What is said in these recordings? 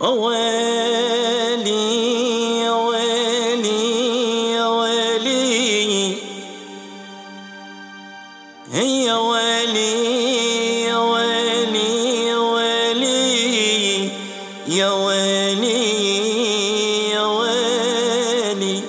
ويلي ويلي ويلي هي ويلي ويلي ويلي يا ويلي يا ويلي.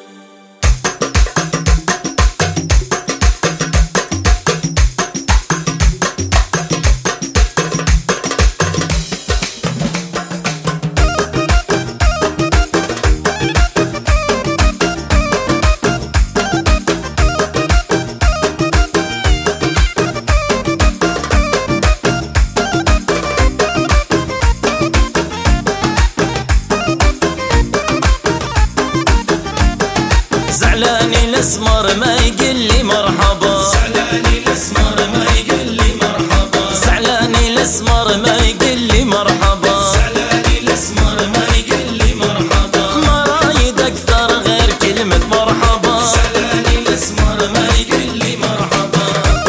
زعلاني الاسمر ما يقلي مرحبا، زعلاني الاسمر ما يقلي مرحبا، زعلاني الاسمر ما يقلي مرحبا، زعلاني الاسمر ما يقلي مرحبا، ما رايد اكثر غير كلمة مرحبا، زعلاني الاسمر ما يقلي مرحبا.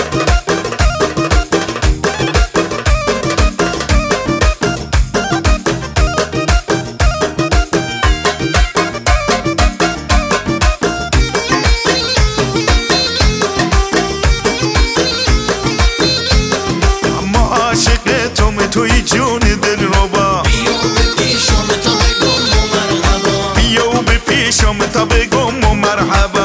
تو جون دل ربا بیا به پیشم تا بگم و مرحبا، بیا به پیشم تا بگم و مرحبا.